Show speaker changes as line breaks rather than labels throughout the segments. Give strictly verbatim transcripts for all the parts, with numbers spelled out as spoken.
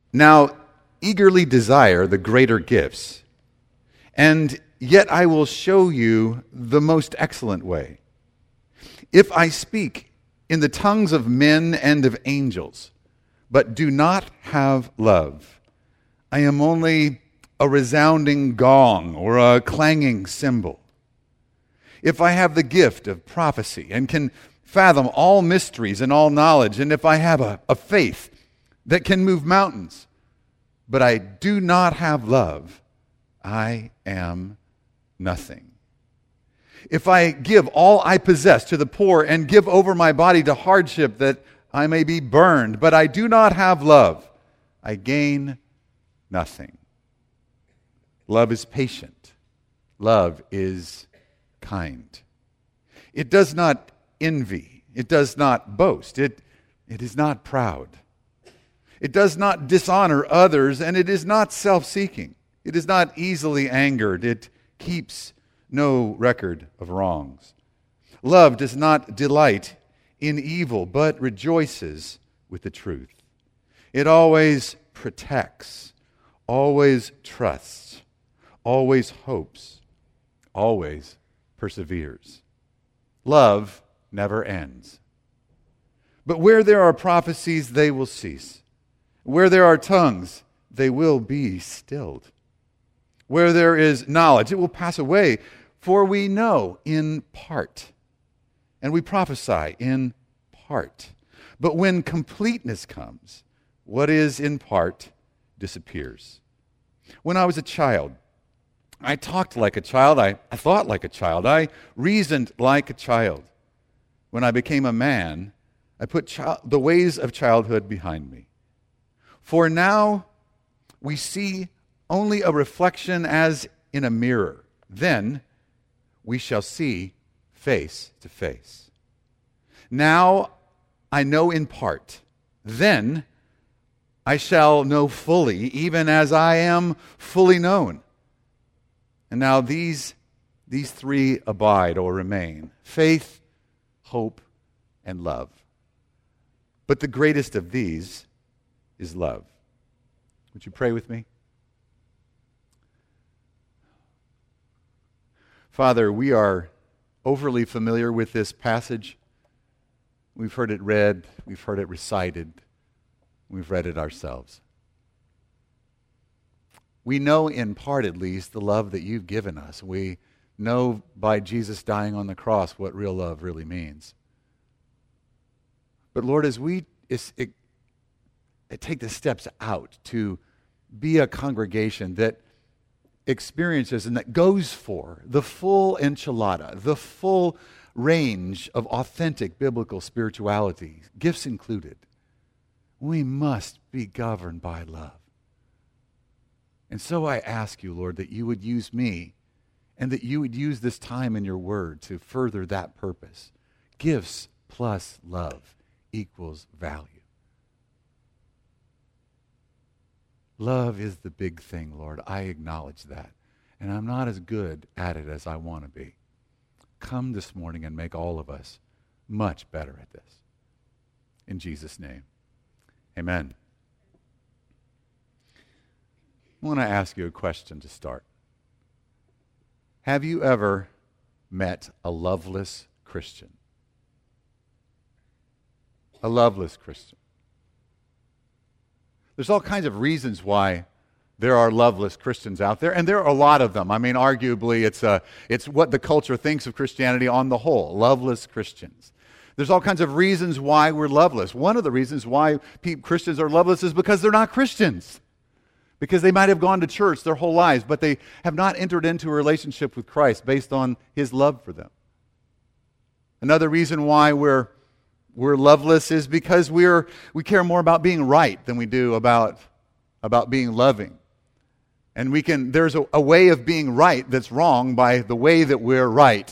Now, eagerly desire the greater gifts, and yet I will show you the most excellent way. If I speak in the tongues of men and of angels, but do not have love, I am only a resounding gong or a clanging cymbal. If I have the gift of prophecy and can fathom all mysteries and all knowledge, and if I have a, a faith that can move mountains, but I do not have love, I am nothing. If I give all I possess to the poor and give over my body to hardship that I may be burned, but I do not have love, I gain nothing. Love is patient. Love is kind. It does not envy. It does not boast. It, it is not proud. It does not dishonor others, and it is not self-seeking. It is not easily angered. It keeps no record of wrongs. Love does not delight in evil, but rejoices with the truth. It always protects, always trusts, always hopes, always perseveres. Love never ends. But where there are prophecies, they will cease. Where there are tongues, they will be stilled. Where there is knowledge, it will pass away, for we know in part, and we prophesy in part. But when completeness comes, what is in part disappears. When I was a child, I talked like a child, I, I thought like a child, I reasoned like a child. When I became a man, I put chi- the ways of childhood behind me. For now we see only a reflection as in a mirror. Then we shall see face to face. Now I know in part. Then I shall know fully, even as I am fully known. And now these, these three abide or remain: faith, hope, and love. But the greatest of these is love. Would you pray with me? Father, we are overly familiar with this passage. We've heard it read, we've heard it recited, we've read it ourselves. We know in part, at least, the love that you've given us. We know by Jesus dying on the cross what real love really means. But Lord, as we it, it, it take the steps out to be a congregation that experiences and that goes for the full enchilada, the full range of authentic biblical spirituality, gifts included, we must be governed by love. And so I ask you, Lord, that you would use me and that you would use this time in your word to further that purpose. Gifts plus love equals value. Love is the big thing, Lord. I acknowledge that. And I'm not as good at it as I want to be. Come this morning and make all of us much better at this. In Jesus' name, amen. I want to ask you a question to start. Have you ever met a loveless Christian? A loveless Christian. There's all kinds of reasons why there are loveless Christians out there, and there are a lot of them. I mean, arguably, it's a, it's what the culture thinks of Christianity on the whole, loveless Christians. There's all kinds of reasons why we're loveless. One of the reasons why pe- Christians are loveless is because they're not Christians. Because they might have gone to church their whole lives, but they have not entered into a relationship with Christ based on his love for them. Another reason why we're we're loveless is because we're we care more about being right than we do about, about being loving. And we can there's a, a way of being right that's wrong by the way that we're right.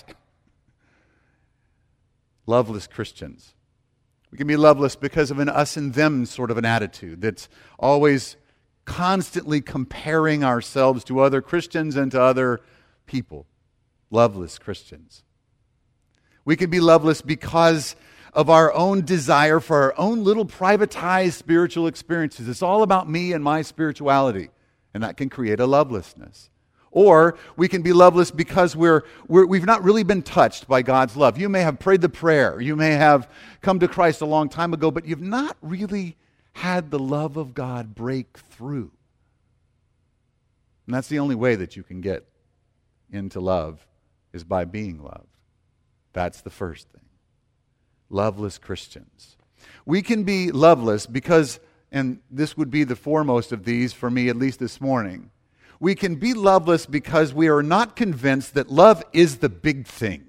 Loveless Christians. We can be loveless because of an us and them sort of an attitude that's always constantly comparing ourselves to other Christians and to other people. Loveless Christians. We can be loveless because of our own desire for our own little privatized spiritual experiences. It's all about me and my spirituality, and that can create a lovelessness. Or we can be loveless because we're, we're, we've not really been touched by God's love. You may have prayed the prayer. You may have come to Christ a long time ago, but you've not really had the love of God break through. And that's the only way that you can get into love, is by being loved. That's the first thing. Loveless Christians. We can be loveless because, and this would be the foremost of these for me, at least this morning, we can be loveless because we are not convinced that love is the big thing.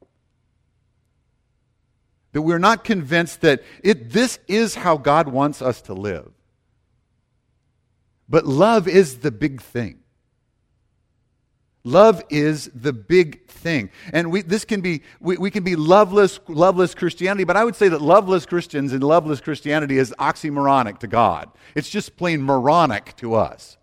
That we're not convinced that it, this is how God wants us to live. But love is the big thing. Love is the big thing. And we, this can be, we, we can be loveless, loveless Christianity, but I would say that loveless Christians and loveless Christianity is oxymoronic to God. It's just plain moronic to us.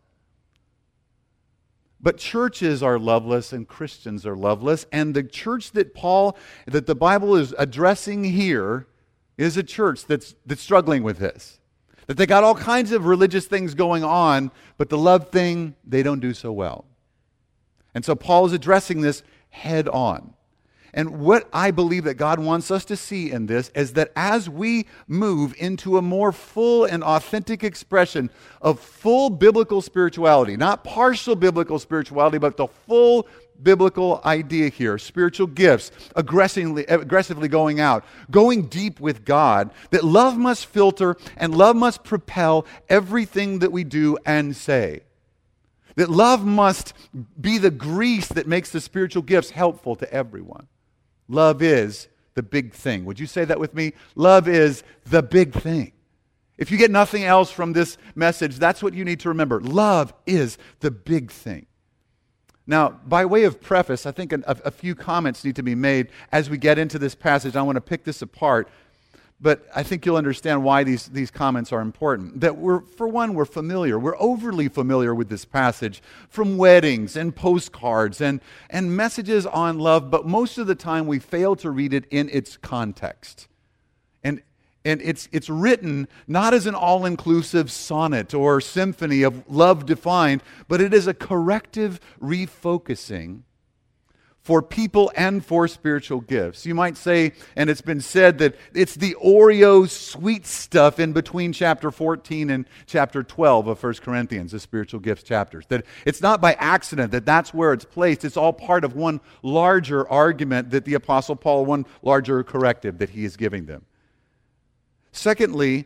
But churches are loveless and Christians are loveless, and the church that Paul, that the Bible is addressing here, is a church that's, that's struggling with this. That they got all kinds of religious things going on, but the love thing, they don't do so well. And so Paul is addressing this head on. And what I believe that God wants us to see in this is that as we move into a more full and authentic expression of full biblical spirituality, not partial biblical spirituality, but the full biblical idea here, spiritual gifts, aggressively, aggressively going out, going deep with God, that love must filter and love must propel everything that we do and say. That love must be the grease that makes the spiritual gifts helpful to everyone. Love is the big thing. Would you say that with me? Love is the big thing. If you get nothing else from this message, that's what you need to remember. Love is the big thing. Now, by way of preface, I think a, a few comments need to be made as we get into this passage. I want to pick this apart. But I think you'll understand why these, these comments are important. That we're, for one, we're familiar. We're overly familiar with this passage from weddings and postcards and, and messages on love, but most of the time we fail to read it in its context. And, and it's, it's written not as an all-inclusive sonnet or symphony of love defined, but it is a corrective refocusing for people and for spiritual gifts. You might say, and it's been said, that it's the Oreo sweet stuff in between chapter fourteen and chapter twelve of First Corinthians, the spiritual gifts chapters. That it's not by accident that that's where it's placed. It's all part of one larger argument that the Apostle Paul, one larger corrective that he is giving them. Secondly,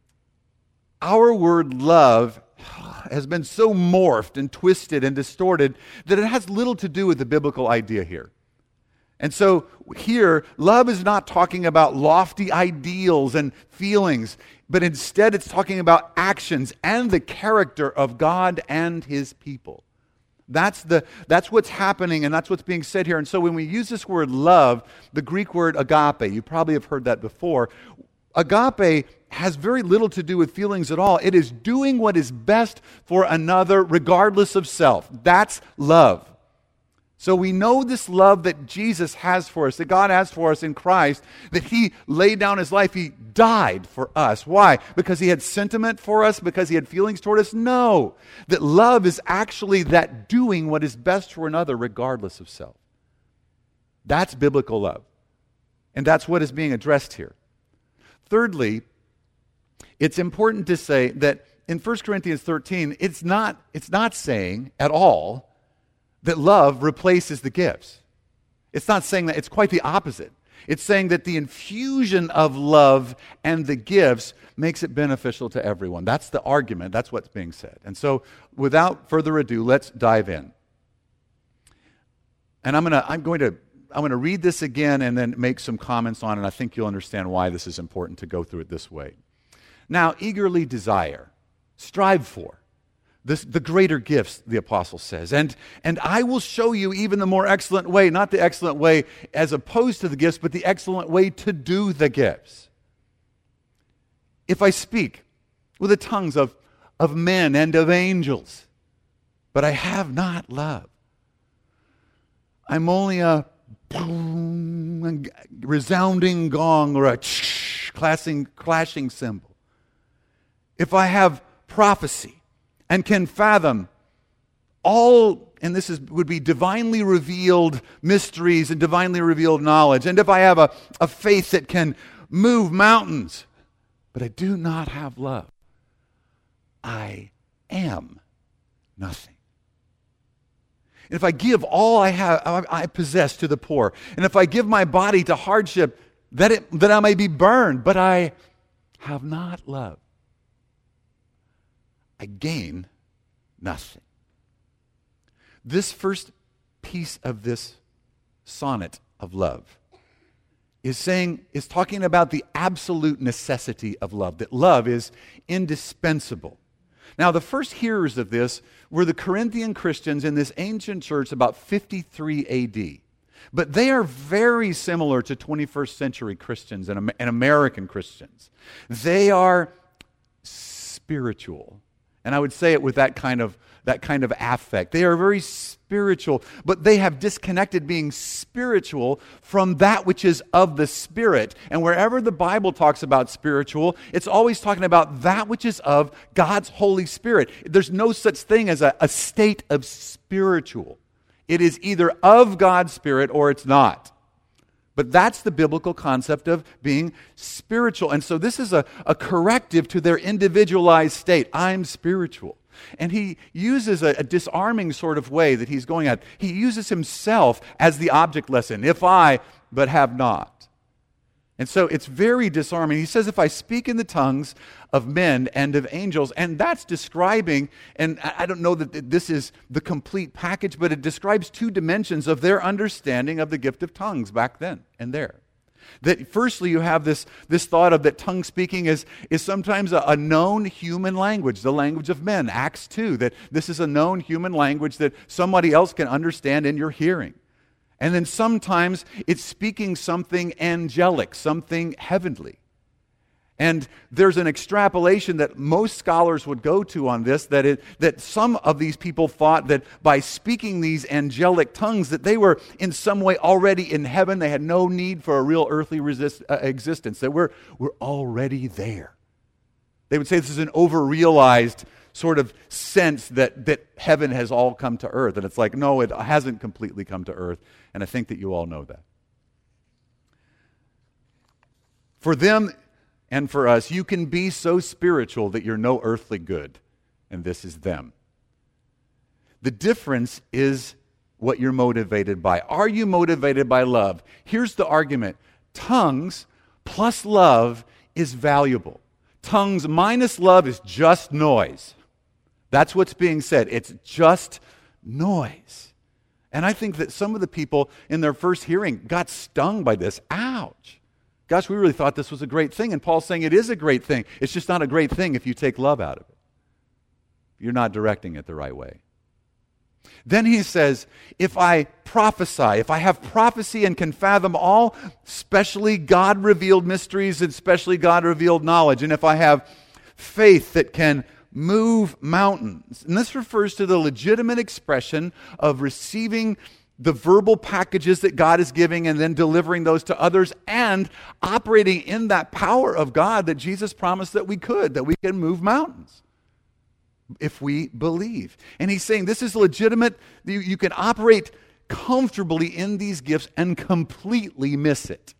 our word love has been so morphed and twisted and distorted that it has little to do with the biblical idea here. And so here, love is not talking about lofty ideals and feelings, but instead it's talking about actions and the character of God and His people. That's the that's what's happening, and that's what's being said here. And so when we use this word love, the Greek word agape, you probably have heard that before. Agape has very little to do with feelings at all. It is doing what is best for another regardless of self. That's love. So we know this love that Jesus has for us, that God has for us in Christ, that He laid down His life. He died for us. Why? Because He had sentiment for us? Because He had feelings toward us? No. That love is actually that doing what is best for another regardless of self. That's biblical love. And that's what is being addressed here. Thirdly, it's important to say that in First Corinthians thirteen, it's not, it's not saying at all that love replaces the gifts. It's not saying that. It's quite the opposite. It's saying that the infusion of love and the gifts makes it beneficial to everyone. That's the argument. That's what's being said. And so without further ado, let's dive in. And I'm going to I'm going to I'm going to read this again and then make some comments on it. I think you'll understand why this is important to go through it this way. Now, eagerly desire, strive for this, the greater gifts, the apostle says. And, and I will show you even the more excellent way, not the excellent way as opposed to the gifts, but the excellent way to do the gifts. If I speak with the tongues of, of men and of angels, but I have not love, I'm only a boom, resounding gong or a clashing, clashing cymbal. If I have prophecy and can fathom all, and this is would be divinely revealed mysteries and divinely revealed knowledge, and if I have a, a faith that can move mountains, but I do not have love, I am nothing. And if I give all I have, I possess to the poor, and if I give my body to hardship, that it, that I may be burned, but I have not love, I gain nothing. This first piece of this sonnet of love is saying, is talking about the absolute necessity of love, that love is indispensable. Now, the first hearers of this were the Corinthian Christians in this ancient church about fifty-three A D. But they are very similar to twenty-first century Christians and, and American Christians. They are spiritual. And I would say it with that kind of that kind of affect. They are very spiritual, but they have disconnected being spiritual from that which is of the Spirit. And wherever the Bible talks about spiritual, it's always talking about that which is of God's Holy Spirit. There's no such thing as a, a state of spiritual. It is either of God's Spirit or it's not. But that's the biblical concept of being spiritual. And so this is a, a corrective to their individualized state. I'm spiritual. And he uses a, a disarming sort of way that he's going at. He uses himself as the object lesson. If I, but have not. And so it's very disarming. He says, if I speak in the tongues of men and of angels, and that's describing, and I don't know that this is the complete package, but it describes two dimensions of their understanding of the gift of tongues back then and there. That firstly, you have this, this thought of that tongue speaking is, is sometimes a, a known human language, the language of men, Acts two, that this is a known human language that somebody else can understand in your hearing. And then sometimes it's speaking something angelic, something heavenly. And there's an extrapolation that most scholars would go to on this, that it, that some of these people thought that by speaking these angelic tongues, that they were in some way already in heaven. They had no need for a real earthly resist, uh, existence, that we're, we're already there. They would say this is an over-realized sort of sense that, that heaven has all come to earth. And it's like, no, it hasn't completely come to earth. And I think that you all know that. For them and for us, you can be so spiritual that you're no earthly good. And this is them. The difference is what you're motivated by. Are you motivated by love? Here's the argument. Tongues plus love is valuable. Tongues minus love is just noise. That's what's being said. It's just noise. And I think that some of the people in their first hearing got stung by this. Ouch. Gosh, we really thought this was a great thing. And Paul's saying it is a great thing. It's just not a great thing if you take love out of it. You're not directing it the right way. Then he says, if I prophesy, if I have prophecy and can fathom all, especially God-revealed mysteries and especially God-revealed knowledge, and if I have faith that can move mountains, and this refers to the legitimate expression of receiving the verbal packages that God is giving and then delivering those to others and operating in that power of God that Jesus promised that we could, that we can move mountains if we believe. And he's saying this is legitimate. You, you can operate comfortably in these gifts and completely miss it.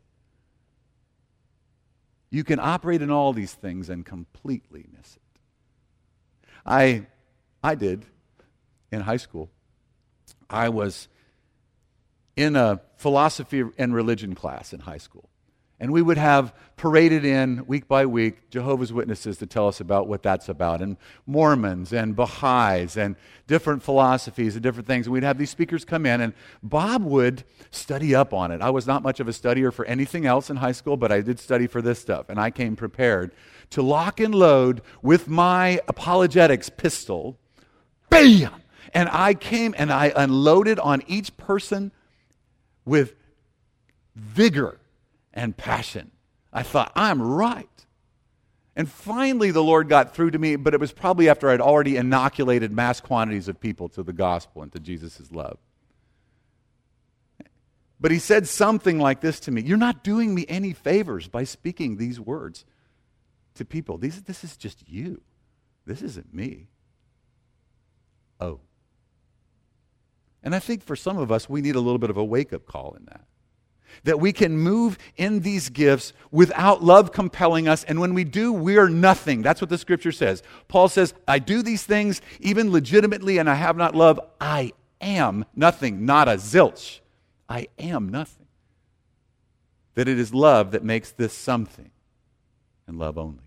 You can operate in all these things and completely miss it. I, I did in high school. I was in a philosophy and religion class in high school. And we would have paraded in week by week Jehovah's Witnesses to tell us about what that's about, and Mormons and Baha'is and different philosophies and different things. And we'd have these speakers come in, and Bob would study up on it. I was not much of a studier for anything else in high school, but I did study for this stuff, and I came prepared to lock and load with my apologetics pistol. Bam! And I came and I unloaded on each person with vigor and passion. I thought, I'm right. And finally the Lord got through to me, but it was probably after I'd already inoculated mass quantities of people to the gospel and to Jesus' love. But he said something like this to me: you're not doing me any favors by speaking these words to people. These, this is just you. This isn't me. Oh. And I think for some of us, we need a little bit of a wake-up call in that. That we can move in these gifts without love compelling us, and when we do, we are nothing. That's what the Scripture says. Paul says, I do these things even legitimately, and I have not love. I am nothing, not a zilch. I am nothing. That it is love that makes this something, and love only.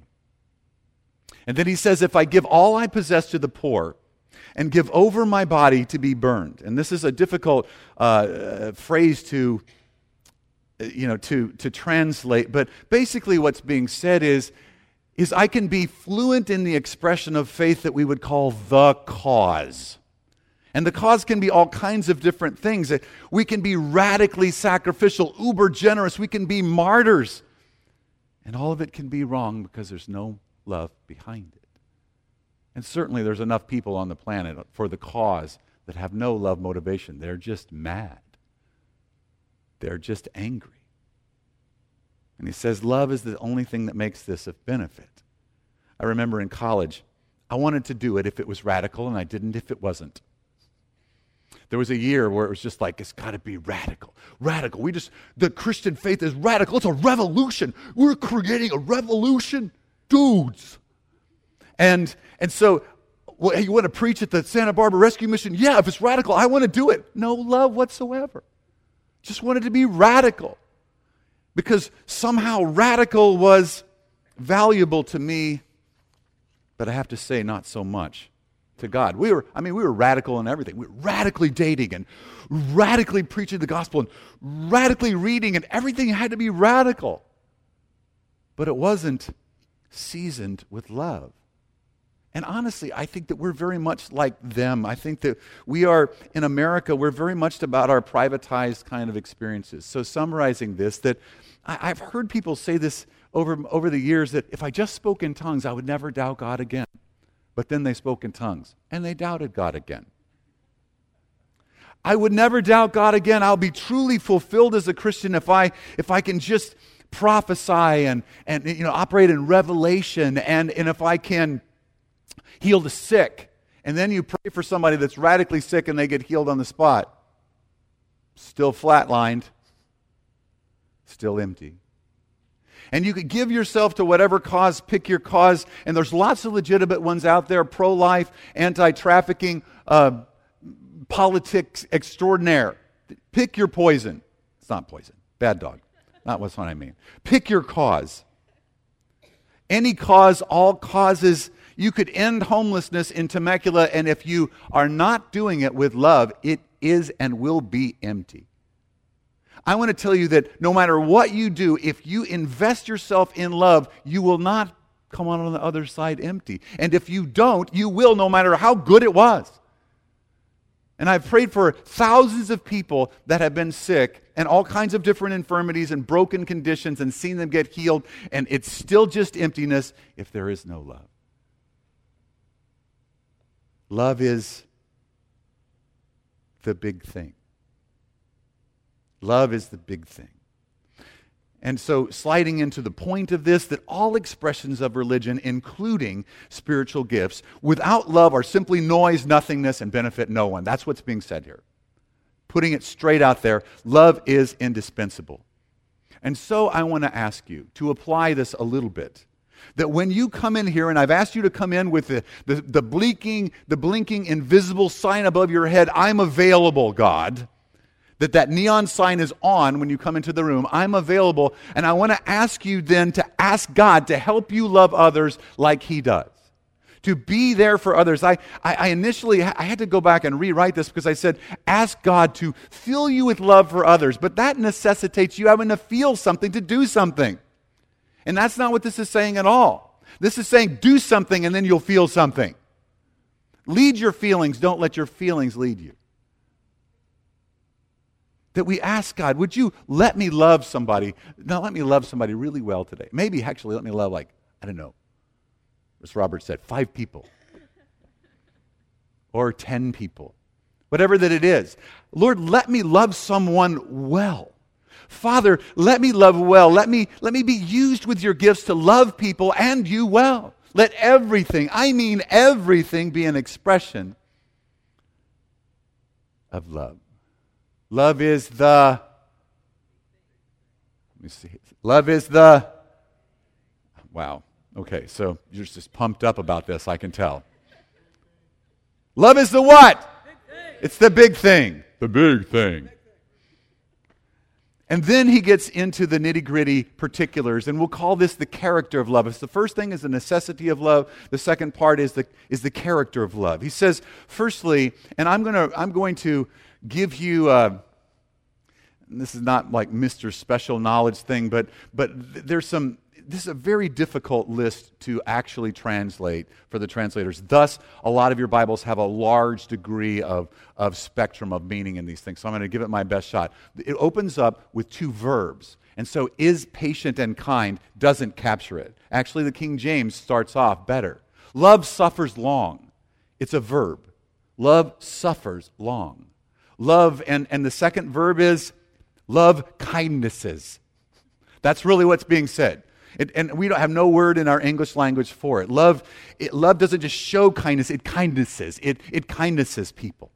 And then he says, if I give all I possess to the poor, and give over my body to be burned. And this is a difficult uh, phrase to, you know, to, to translate. But basically what's being said is, is I can be fluent in the expression of faith that we would call the cause. And the cause can be all kinds of different things. We can be radically sacrificial, uber generous. We can be martyrs. And all of it can be wrong because there's no love behind it. And certainly there's enough people on the planet for the cause that have no love motivation. They're just mad. They're just angry. And he says love is the only thing that makes this of benefit. I remember in college, I wanted to do it if it was radical, and I didn't if it wasn't. There was a year where it was just like, it's got to be radical. Radical. We just, the Christian faith is radical. It's a revolution. We're creating a revolution. Dudes. And and so, well, you want to preach at the Santa Barbara Rescue Mission? Yeah, if it's radical, I want to do it. No love whatsoever. Just wanted to be radical. Because somehow radical was valuable to me, but I have to say not so much to God. We were, I mean, we were radical in everything. We were radically dating and radically preaching the gospel and radically reading, and everything had to be radical. But it wasn't seasoned with love. And honestly, I think that we're very much like them. I think that we are, in America, we're very much about our privatized kind of experiences. So summarizing this, that I, I've heard people say this over, over the years, that if I just spoke in tongues, I would never doubt God again. But then they spoke in tongues, and they doubted God again. I would never doubt God again. I'll be truly fulfilled as a Christian if I if I can just prophesy and, and you know, operate in revelation, and, and if I can heal the sick. And then you pray for somebody that's radically sick and they get healed on the spot. Still flatlined. Still empty. And you could give yourself to whatever cause, pick your cause, and there's lots of legitimate ones out there, pro-life, anti-trafficking, uh, politics extraordinaire. Pick your poison. It's not poison. Bad dog. Not what's what I mean. Pick your cause. Any cause, all causes. You could end homelessness in Temecula, and if you are not doing it with love, it is and will be empty. I want to tell you that no matter what you do, if you invest yourself in love, you will not come out on the other side empty. And if you don't, you will, no matter how good it was. And I've prayed for thousands of people that have been sick and all kinds of different infirmities and broken conditions and seen them get healed, and it's still just emptiness if there is no love. Love is the big thing. Love is the big thing. And so, sliding into the point of this, that all expressions of religion, including spiritual gifts, without love are simply noise, nothingness, and benefit no one. That's what's being said here. Putting it straight out there, love is indispensable. And so I want to ask you to apply this a little bit. That when you come in here, and I've asked you to come in with the, the, the blinking, the blinking invisible sign above your head, I'm available, God. That that neon sign is on when you come into the room. I'm available. And I want to ask you then to ask God to help you love others like He does. To be there for others. I, I, I initially, I had to go back and rewrite this because I said, ask God to fill you with love for others. But that necessitates you having to feel something to do something. And that's not what this is saying at all. This is saying do something and then you'll feel something. Lead your feelings. Don't let your feelings lead you. That we ask God, would you let me love somebody? Now let me love somebody really well today. Maybe actually let me love like, I don't know, as Robert said, five people. Or ten people. whatever that it is. Lord, let me love someone well. Father, let me love well. Let me, let me be used with your gifts to love people and you well. Let everything, I mean everything, be an expression of love. Love is the, let me see, love is the, wow, okay, so you're just pumped up about this, I can tell. Love is the what? It's the big thing. The big thing. And then he gets into the nitty-gritty particulars, and we'll call this the character of love. It's the first thing is the necessity of love. The second part is the is the character of love. He says, firstly, and I'm gonna I'm going to give you. Uh, this is not like Mister Special Knowledge thing, but but there's some. This is a very difficult list to actually translate for the translators. Thus, a lot of your Bibles have a large degree of, of spectrum of meaning in these things. So I'm going to give it my best shot. It opens up with two verbs. And so is patient and kind doesn't capture it. Actually, the King James starts off better. Love suffers long. It's a verb. Love suffers long. Love, and, and the second verb is love kindnesses. That's really what's being said. It, and we don't have no word in our English language for it. Love, it, love doesn't just show kindness, it kindnesses. It, it kindnesses people.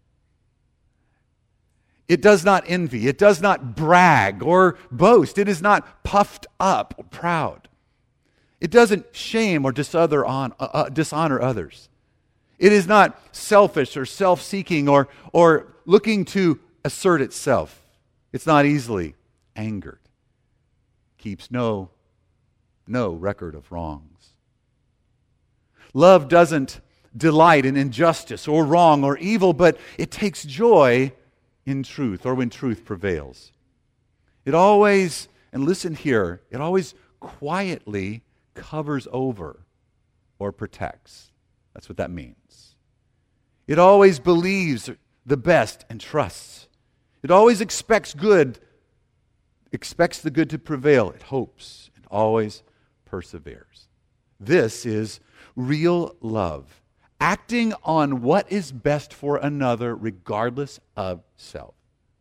It does not envy. It does not brag or boast. It is not puffed up or proud. It doesn't shame or dishonor, on, uh, uh, dishonor others. It is not selfish or self-seeking or, or looking to assert itself. It's not easily angered. Keeps no No record of wrongs. Love doesn't delight in injustice or wrong or evil, but it takes joy in truth, or when truth prevails. It always, and listen here, it always quietly covers over or protects. That's what that means. It always believes the best and trusts. It always expects good, expects the good to prevail. It hopes and always perseveres. This is real love, acting on what is best for another regardless of self.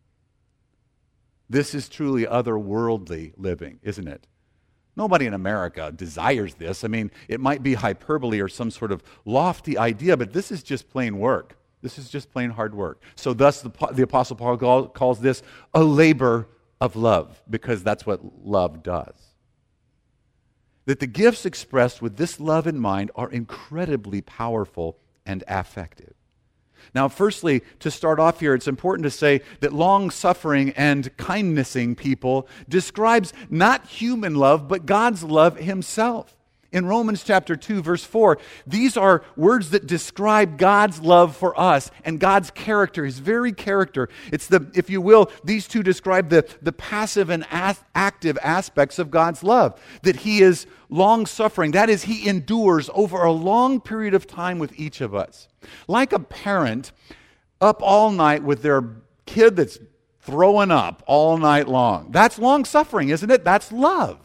This is truly otherworldly living, isn't it? Nobody in America desires this. I mean, it might be hyperbole or some sort of lofty idea, but this is just plain work. This is just plain hard work. So thus the, the Apostle Paul calls this a labor of love, because that's what love does. That the gifts expressed with this love in mind are incredibly powerful and affective. Now, firstly, to start off here, it's important to say that long-suffering and kindnessing people describes not human love, but God's love himself. In Romans chapter two, verse four, these are words that describe God's love for us and God's character, his very character. It's the, if you will, these two describe the, the passive and as, active aspects of God's love. That he is long-suffering. That is, he endures over a long period of time with each of us. Like a parent up all night with their kid that's throwing up all night long. That's long-suffering, isn't it? That's love.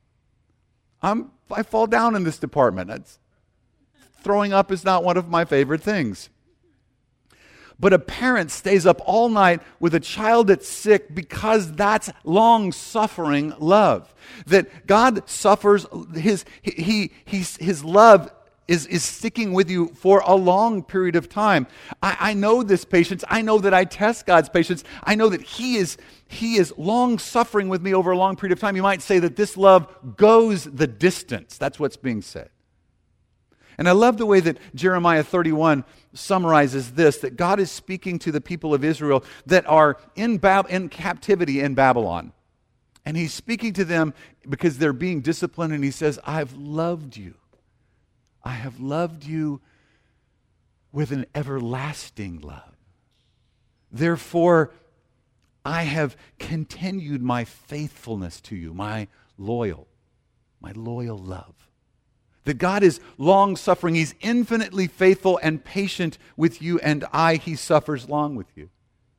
I'm I fall down in this department. That's, throwing up is not one of my favorite things. But a parent stays up all night with a child that's sick because that's long-suffering love. That God suffers, his, he, he, his love is, is sticking with you for a long period of time. I, I know this patience. I know that I test God's patience. I know that He is He is long-suffering with me over a long period of time. You might say that this love goes the distance. That's what's being said. And I love the way that Jeremiah thirty-one summarizes this, that God is speaking to the people of Israel that are in, Bab- in captivity in Babylon. And He's speaking to them because they're being disciplined, and He says, I've loved you. I have loved you with an everlasting love. Therefore, I have continued my faithfulness to you, my loyal, my loyal love. That God is long-suffering. He's infinitely faithful and patient with you, and I, He suffers long with you.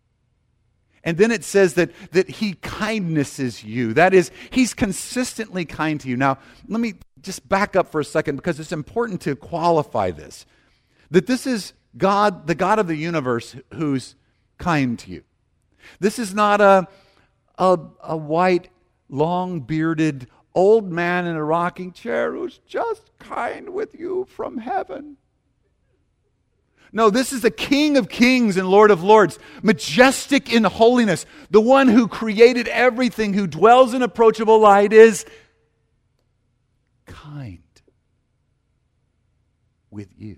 And then it says that, that He kindnesses you. That is, He's consistently kind to you. Now, let me just back up for a second, because it's important to qualify this. That this is God, the God of the universe, who's kind to you. This is not a, a, a white, long-bearded old man in a rocking chair who's just kind with you from heaven. No, this is the King of kings and Lord of lords, majestic in holiness. The one who created everything, who dwells in approachable light, is kind with you.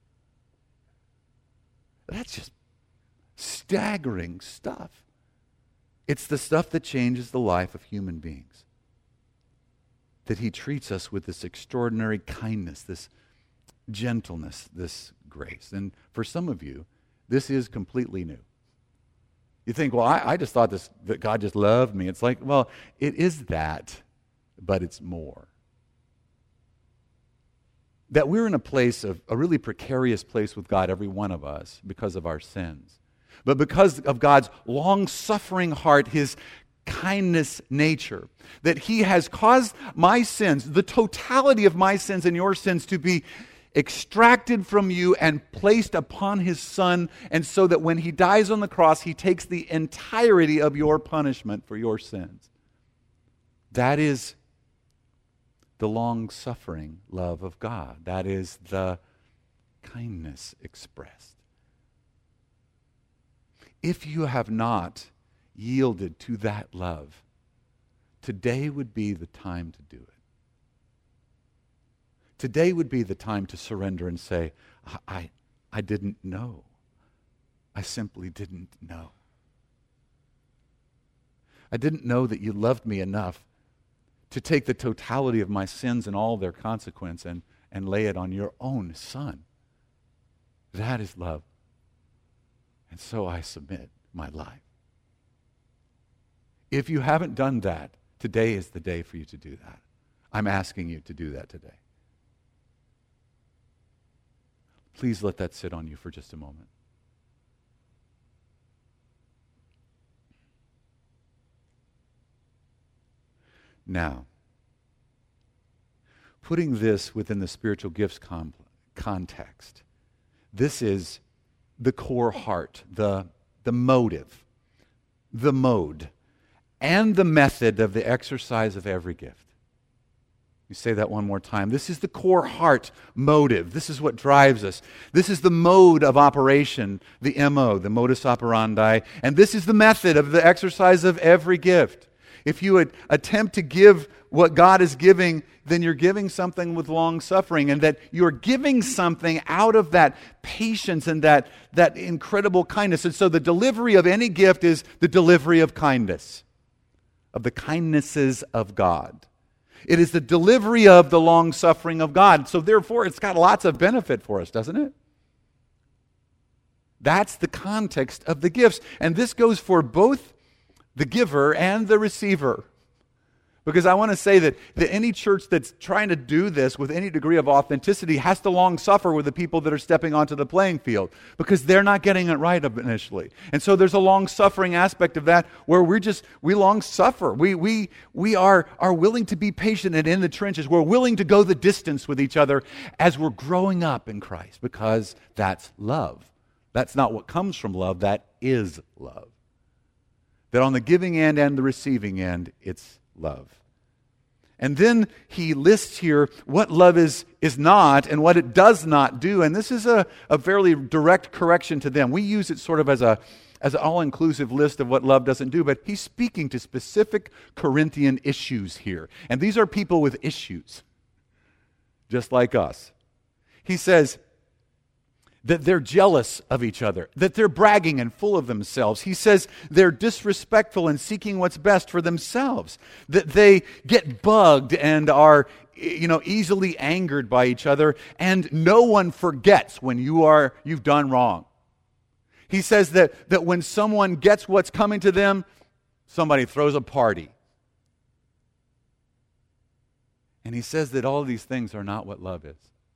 That's just staggering stuff. It's the stuff that changes the life of human beings. That he treats us with this extraordinary kindness, this gentleness, this grace. And for some of you, this is completely new. You think, well, I, I just thought this that God just loved me. It's like, well, it is that, but it's more. That we're in a place of, a really precarious place with God, every one of us, because of our sins. But because of God's long-suffering heart, His kindness nature, that He has caused my sins, the totality of my sins and your sins, to be extracted from you and placed upon His Son, and so that when He dies on the cross, He takes the entirety of your punishment for your sins. That is the long-suffering love of God. That is the kindness expressed. If you have not yielded to that love, today would be the time to do it. Today would be the time to surrender and say, I, I, I didn't know. I simply didn't know. I didn't know that you loved me enough to take the totality of my sins and all their consequence and, and lay it on your own Son. That is love. And so I submit my life. If you haven't done that, today is the day for you to do that. I'm asking you to do that today. Please let that sit on you for just a moment. Now, putting this within the spiritual gifts com- context, this is the core heart, the, the motive, the mode, and the method of the exercise of every gift. You say that one more time. This is the core heart motive. This is what drives us. This is the mode of operation, the M O, the modus operandi, and this is the method of the exercise of every gift. If you would attempt to give what God is giving, then you're giving something with long suffering, and that you're giving something out of that patience and that, that incredible kindness. And so the delivery of any gift is the delivery of kindness, of the kindnesses of God. It is the delivery of the long suffering of God. So therefore, it's got lots of benefit for us, doesn't it? That's the context of the gifts. And this goes for both the giver and the receiver. Because I want to say that, that any church that's trying to do this with any degree of authenticity has to long suffer with the people that are stepping onto the playing field, because they're not getting it right initially. And so there's a long suffering aspect of that where we're just, we long suffer. We we we are, are willing to be patient and in the trenches. We're willing to go the distance with each other as we're growing up in Christ, because that's love. That's not what comes from love, that is love. That on the giving end and the receiving end, it's love. And then he lists here what love is, is not and what it does not do. And this is a, a fairly direct correction to them. We use it sort of as a as an all-inclusive list of what love doesn't do, but he's speaking to specific Corinthian issues here. And these are people with issues, just like us. He says that they're jealous of each other, that they're bragging and full of themselves. He says they're disrespectful and seeking what's best for themselves, that they get bugged and are, you know, easily angered by each other, and no one forgets when you are you've done wrong. He says that, that when someone gets what's coming to them, somebody throws a party. And he says that all of these things are not what love is.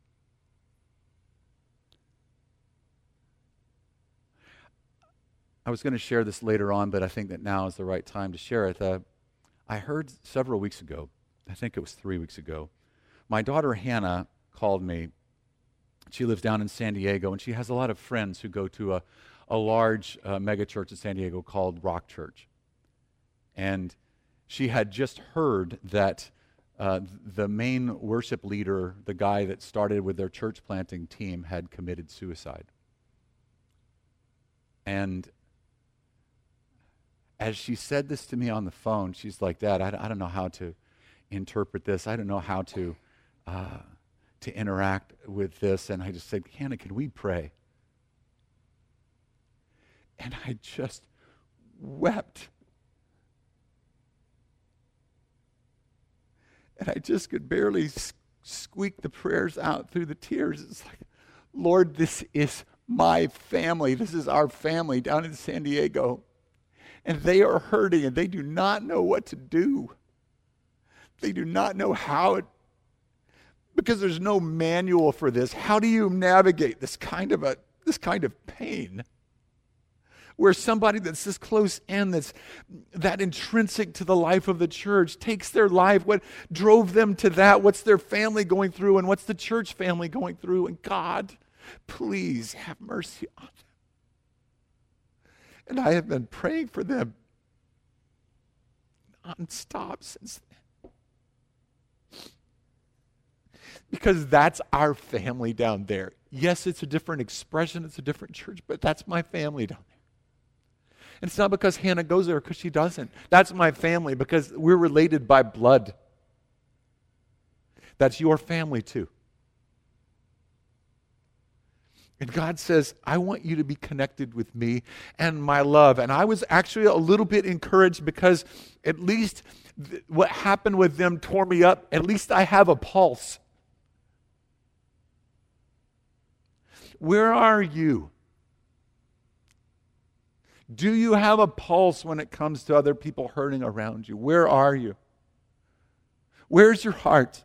I was going to share this later on, but I think that now is the right time to share it. Uh, I heard several weeks ago, I think it was three weeks ago, my daughter Hannah called me. She lives down in San Diego, and she has a lot of friends who go to a, a large uh, megachurch in San Diego called Rock Church. And she had just heard that uh, the main worship leader, the guy that started with their church planting team, had committed suicide. And as she said this to me on the phone, she's like, Dad, I, I don't know how to interpret this. I don't know how to uh, to interact with this. And I just said, Hannah, can we pray? And I just wept. And I just could barely squeak the prayers out through the tears. It's like, Lord, this is my family. This is our family down in San Diego. And they are hurting, and they do not know what to do. They do not know how it, because there's no manual for this. How do you navigate this kind of a this kind of pain? Where somebody that's this close in, that's that intrinsic to the life of the church, takes their life, what drove them to that, what's their family going through, and what's the church family going through, and God, please have mercy on them. And I have been praying for them nonstop since then. Because that's our family down there. Yes, it's a different expression, it's a different church, but that's my family down there. And it's not because Hannah goes there, because she doesn't. That's my family because we're related by blood. That's your family too. And God says, I want you to be connected with me and my love. And I was actually a little bit encouraged because at least th- what happened with them tore me up. At least I have a pulse. Where are you? Do you have a pulse when it comes to other people hurting around you? Where are you? Where's your heart?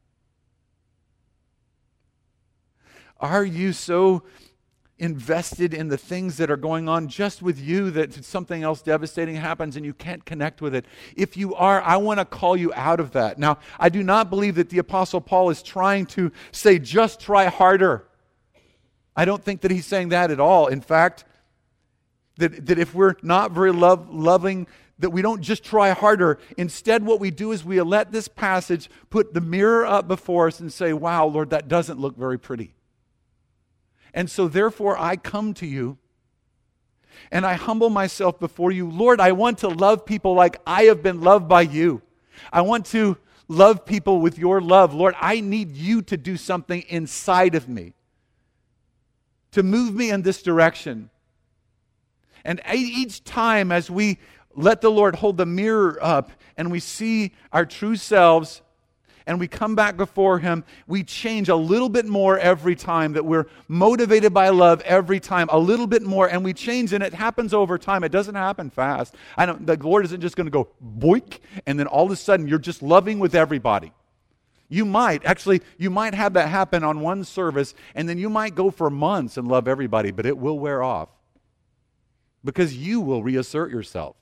Are you so invested in the things that are going on just with you that something else devastating happens and you can't connect with it? If you are, I want to call you out of that. Now, I do not believe that the Apostle Paul is trying to say, just try harder. I don't think that he's saying that at all. In fact, that, that if we're not very love, loving, that we don't just try harder. Instead, what we do is we let this passage put the mirror up before us and say, wow, Lord, that doesn't look very pretty. And so therefore I come to you and I humble myself before you. Lord, I want to love people like I have been loved by you. I want to love people with your love. Lord, I need you to do something inside of me to move me in this direction. And each time as we let the Lord hold the mirror up and we see our true selves, and we come back before Him, we change a little bit more every time, that we're motivated by love every time, a little bit more, and we change, and it happens over time. It doesn't happen fast. I don't, the Lord isn't just going to go boink, and then all of a sudden you're just loving with everybody. You might, actually, you might have that happen on one service, and then you might go for months and love everybody, but it will wear off because you will reassert yourself.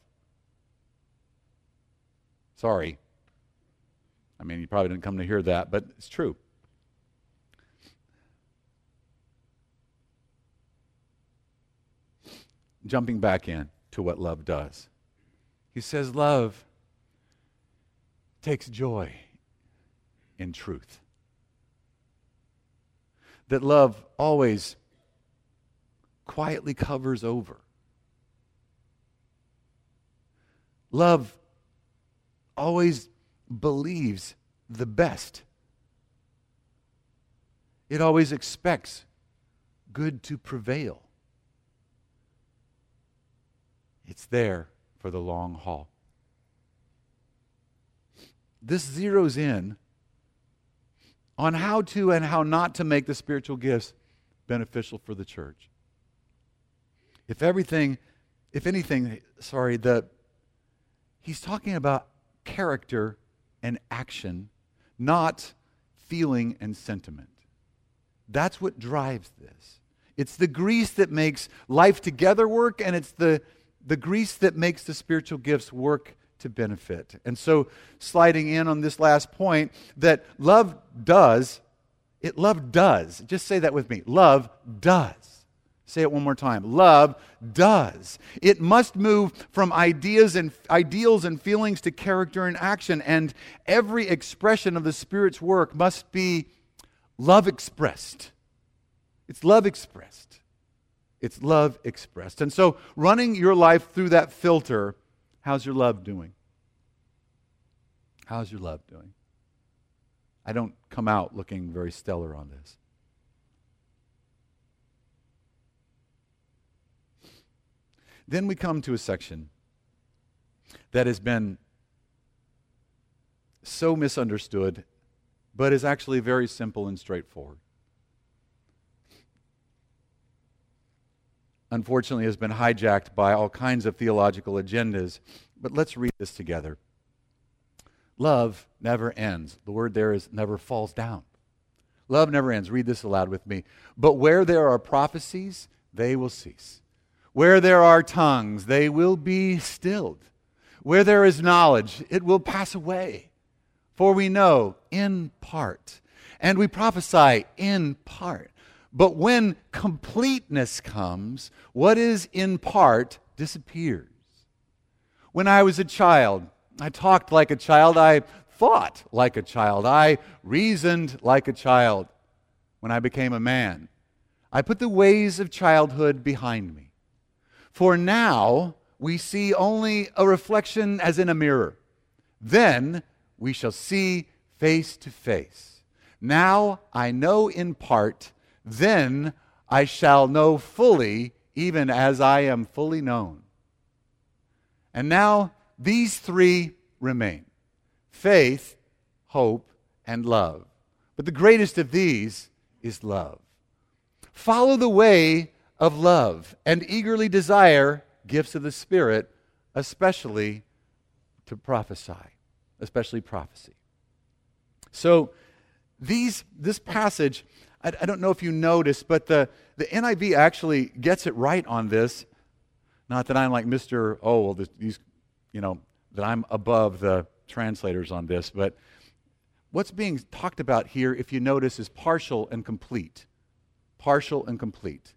Sorry. I mean, you probably didn't come to hear that, but it's true. Jumping back in to what love does. He says love takes joy in truth. That love always quietly covers over. Love always believes the best. It always expects good to prevail. It's there for the long haul. This zeroes in on how to and how not to make the spiritual gifts beneficial for the church. If everything, if anything, sorry, the he's talking about character and action, not feeling and sentiment. That's what drives this. It's the grease that makes life together work, and it's the, the grease that makes the spiritual gifts work to benefit. And so, sliding in on this last point, that love does, it love does, just say that with me, love does Say it one more time. Love does. It must move from ideas and ideals and feelings to character and action, and every expression of the Spirit's work must be love expressed. It's love expressed. It's love expressed. And so, running your life through that filter, how's your love doing? How's your love doing? I don't come out looking very stellar on this. Then we come to a section that has been so misunderstood, but is actually very simple and straightforward. Unfortunately, has been hijacked by all kinds of theological agendas, but let's read this together. Love never ends. The word there is never falls down. Love never ends. Read this aloud with me. But where there are prophecies, they will cease. Where there are tongues, they will be stilled. Where there is knowledge, it will pass away. For we know in part, and we prophesy in part. But when completeness comes, what is in part disappears. When I was a child, I talked like a child. I thought like a child. I reasoned like a child. When I became a man, I put the ways of childhood behind me. For now we see only a reflection as in a mirror. Then we shall see face to face. Now I know in part, then I shall know fully, even as I am fully known. And now these three remain: faith, hope, and love. But the greatest of these is love. Follow the way of love and eagerly desire gifts of the Spirit, especially to prophesy, especially prophecy. So these this passage, I, I don't know if you noticed, but the, the N I V actually gets it right on this. Not that I'm like Mister Oh, well, this, these, you know, that I'm above the translators on this, but what's being talked about here, if you notice, is partial and complete. Partial and complete.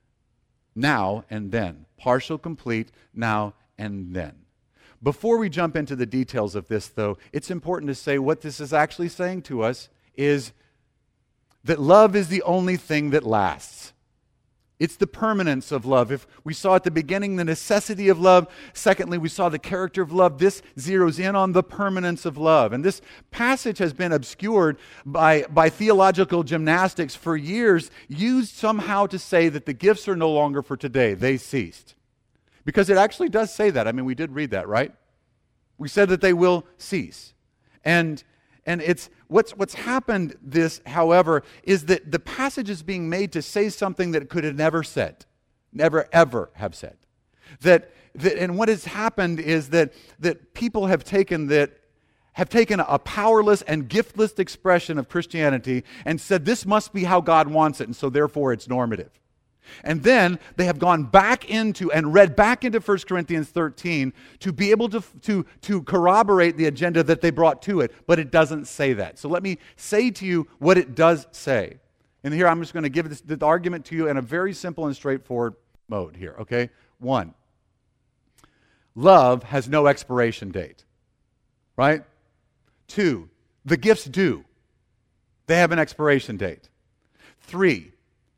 Now and then. Partial, complete, now and then. Before we jump into the details of this, though, it's important to say what this is actually saying to us is that love is the only thing that lasts. It's the permanence of love. If we saw at the beginning the necessity of love, secondly, we saw the character of love. This zeroes in on the permanence of love. And this passage has been obscured by, by theological gymnastics for years, used somehow to say that the gifts are no longer for today. They ceased. Because it actually does say that. I mean, we did read that, right? We said that they will cease. And And it's what's what's happened this, however, is that the passage is being made to say something that it could have never said, never ever have said. That, that and what has happened is that that people have taken that have taken a powerless and giftless expression of Christianity and said this must be how God wants it, and so therefore it's normative. And then they have gone back into and read back into First Corinthians thirteen to be able to, to, to corroborate the agenda that they brought to it, but it doesn't say that. So let me say to you what it does say. And here I'm just going to give this, the argument to you in a very simple and straightforward mode here, okay? One, love has no expiration date, right? Two, the gifts do. They have an expiration date. Three,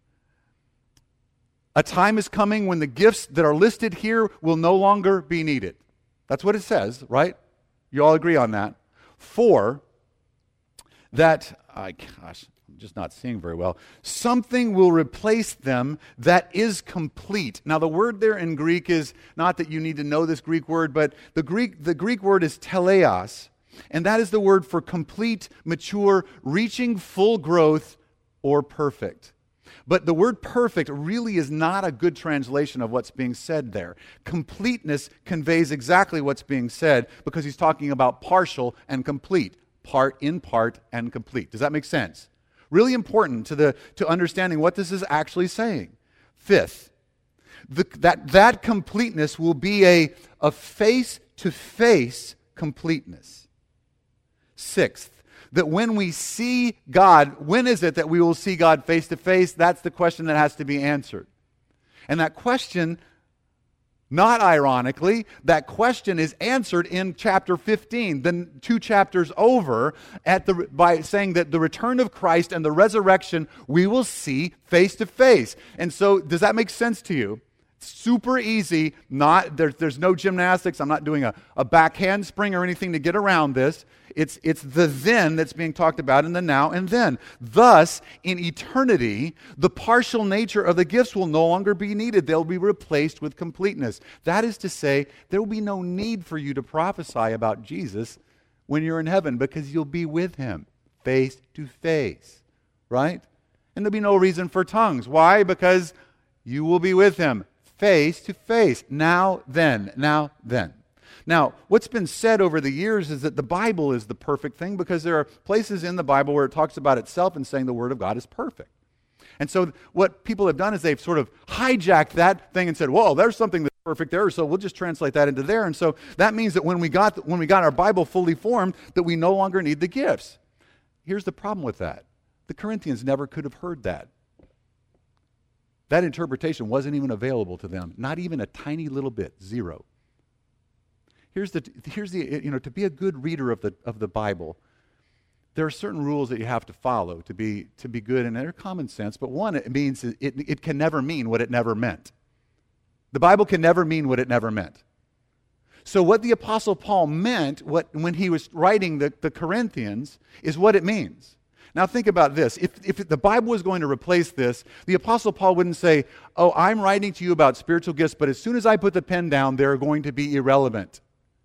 a time is coming when the gifts that are listed here will no longer be needed. That's what it says, right? You all agree on that. Four, that, I, gosh, I'm just not seeing very well. Something will replace them that is complete. Now, the word there in Greek is not that you need to know this Greek word, but the Greek, the Greek word is teleos, and that is the word for complete, mature, reaching full growth, or perfect. But the word perfect really is not a good translation of what's being said there. Completeness conveys exactly what's being said because he's talking about partial and complete. Part, in part, and complete. Does that make sense? Really important to the to understanding what this is actually saying. Fifth, the, that, that completeness will be a, a face-to-face completeness. Sixth, that when we see God, when is it that we will see God face to face? That's the question that has to be answered. And that question, not ironically, that question is answered in chapter fifteen, then two chapters over, at the by saying that the return of Christ and the resurrection we will see face to face. And so, does that make sense to you? Super easy. Not there's there's no gymnastics. I'm not doing a, a back handspring or anything to get around this. It's it's the then that's being talked about in the now and then. Thus, in eternity, the partial nature of the gifts will no longer be needed. They'll be replaced with completeness. That is to say, there will be no need for you to prophesy about Jesus when you're in heaven, because you'll be with him face to face, right? And there'll be no reason for tongues. Why? Because you will be with him face to face. Now then, now then. Now, what's been said over the years is that the Bible is the perfect thing, because there are places in the Bible where it talks about itself and saying the Word of God is perfect. And so what people have done is they've sort of hijacked that thing and said, whoa, there's something that's perfect there, so we'll just translate that into there. And so that means that when we got when we got our Bible fully formed, that we no longer need the gifts. Here's the problem with that. The Corinthians never could have heard that. That interpretation wasn't even available to them, not even a tiny little bit, zero. Here's the here's the you know to be a good reader of the of the Bible, there are certain rules that you have to follow to be to be good, and they're common sense. But one, it means it it can never mean what it never meant. The Bible can never mean what it never meant. So what the Apostle Paul meant what when he was writing the, the Corinthians is what it means. Now think about this. If, if the Bible was going to replace this, the Apostle Paul wouldn't say, oh, I'm writing to you about spiritual gifts, but as soon as I put the pen down, they're going to be irrelevant.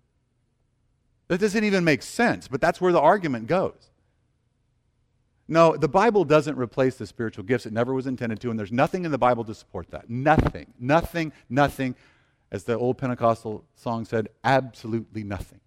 That doesn't even make sense, but that's where the argument goes. No, the Bible doesn't replace the spiritual gifts. It never was intended to, and there's nothing in the Bible to support that. Nothing, nothing, nothing. As the old Pentecostal song said, absolutely nothing.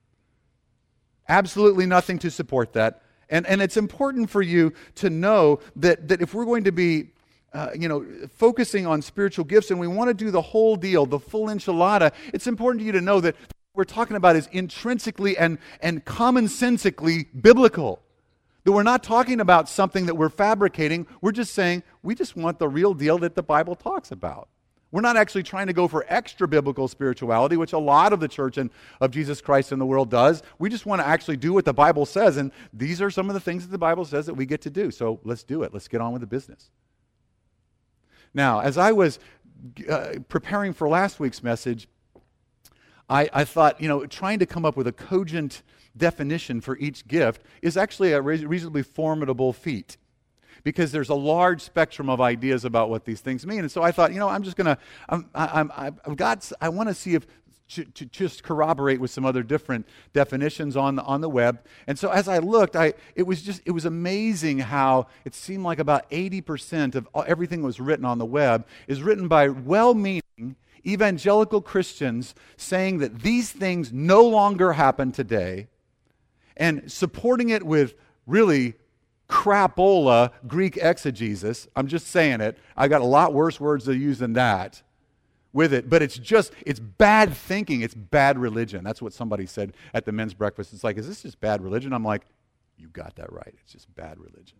Absolutely nothing to support that. And, and it's important for you to know that, that if we're going to be uh, you know, focusing on spiritual gifts and we want to do the whole deal, the full enchilada, it's important to you to know that what we're talking about is intrinsically and, and commonsensically biblical. That we're not talking about something that we're fabricating. We're just saying we just want the real deal that the Bible talks about. We're not actually trying to go for extra biblical spirituality, which a lot of the church and of Jesus Christ in the world does. We just want to actually do what the Bible says, and these are some of the things that the Bible says that we get to do. So let's do it. Let's get on with the business. Now, as I was uh, preparing for last week's message, I, I thought, you know, trying to come up with a cogent definition for each gift is actually a reasonably formidable feat, because there's a large spectrum of ideas about what these things mean. And so I thought, you know, I'm just going to, I'm, I'm, I've got, I want to see if, to, to just corroborate with some other different definitions on the, on the web. And so as I looked, I, it was just, it was amazing how it seemed like about eighty percent of everything that was written on the web is written by well-meaning evangelical Christians saying that these things no longer happen today, and supporting it with really crapola Greek exegesis. I'm just saying it. I got a lot worse words to use than that with it. But it's just, it's bad thinking. It's bad religion. That's what somebody said at the men's breakfast. It's like, is this just bad religion? I'm like, you got that right. It's just bad religion.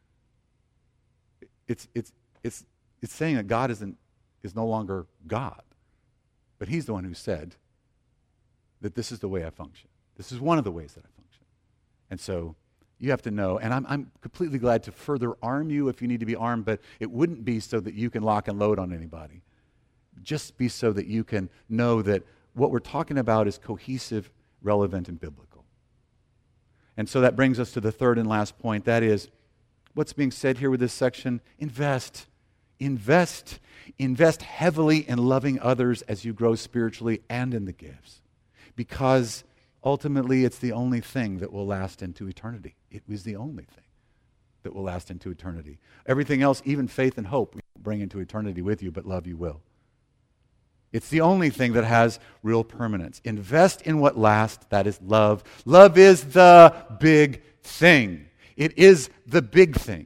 It's it's it's it's saying that God isn't is no longer God. But he's the one who said that this is the way I function. This is one of the ways that I function. And so you have to know, and I'm, I'm completely glad to further arm you if you need to be armed, but it wouldn't be so that you can lock and load on anybody. Just be so that you can know that what we're talking about is cohesive, relevant, and biblical. And so that brings us to the third and last point. That is, what's being said here with this section? Invest. Invest. Invest heavily in loving others as you grow spiritually and in the gifts. Because ultimately, it's the only thing that will last into eternity. It was the only thing that will last into eternity. Everything else, even faith and hope, we won't bring into eternity with you, but love you will. It's the only thing that has real permanence. Invest in what lasts, that is love. Love is the big thing. It is the big thing.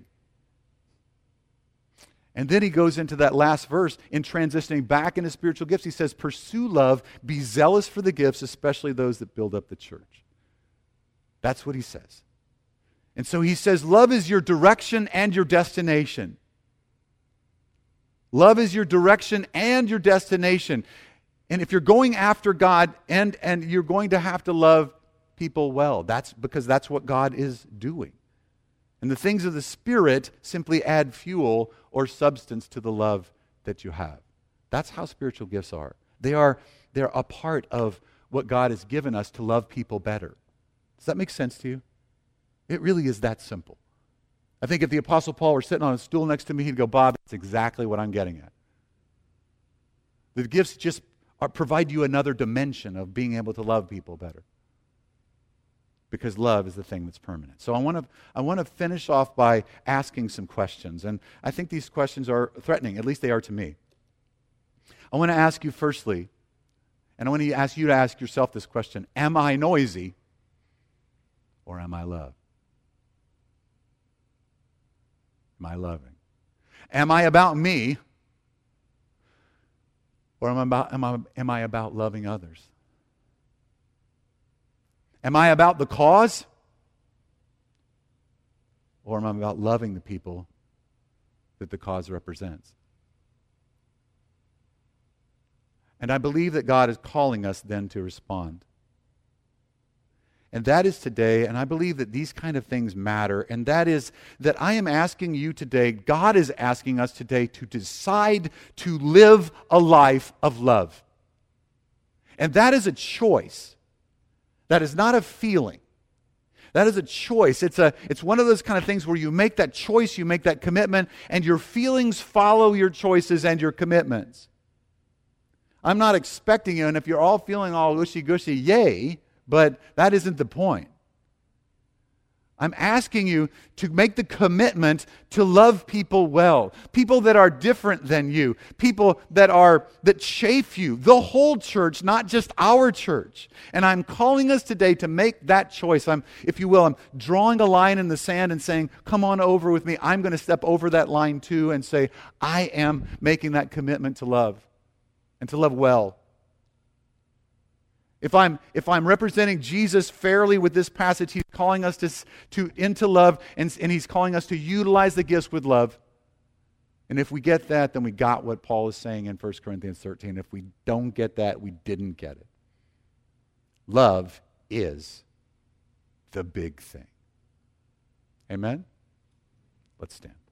And then he goes into that last verse in transitioning back into spiritual gifts. He says, pursue love, be zealous for the gifts, especially those that build up the church. That's what he says. And so he says, love is your direction and your destination. Love is your direction and your destination. And if you're going after God, and, and you're going to have to love people well, that's because that's what God is doing. And the things of the Spirit simply add fuel or substance to the love that you have. That's how spiritual gifts are. They are they're a part of what God has given us to love people better. Does that make sense to you? It really is that simple. I think if the Apostle Paul were sitting on a stool next to me, he'd go, Bob, that's exactly what I'm getting at. The gifts just are, provide you another dimension of being able to love people better. Because love is the thing that's permanent. So I want to I want to finish off by asking some questions. And I think these questions are threatening, at least they are to me. I want to ask you firstly, and I want to ask you to ask yourself this question: am I noisy or am I loved? Am I loving? Am I about me or am I about, am I, am I about loving others? Am I about the cause or am I about loving the people that the cause represents? And I believe that God is calling us then to respond. And that is today, and I believe that these kind of things matter, and that is that I am asking you today, God is asking us today to decide to live a life of love. And that is a choice. That is not a feeling. That is a choice. It's a it's one of those kind of things where you make that choice, you make that commitment, and your feelings follow your choices and your commitments. I'm not expecting you, and if you're all feeling all gushy-gushy, yay, but that isn't the point. I'm asking you to make the commitment to love people well. People that are different than you. People that are that chafe you. The whole church, not just our church. And I'm calling us today to make that choice. I'm, if you will, I'm drawing a line in the sand and saying, come on over with me. I'm going to step over that line too and say, I am making that commitment to love and to love well. If I'm, if I'm representing Jesus fairly with this passage, he's calling us to, to into love, and, and he's calling us to utilize the gifts with love. And if we get that, then we got what Paul is saying in First Corinthians thirteen. If we don't get that, we didn't get it. Love is the big thing. Amen? Let's stand.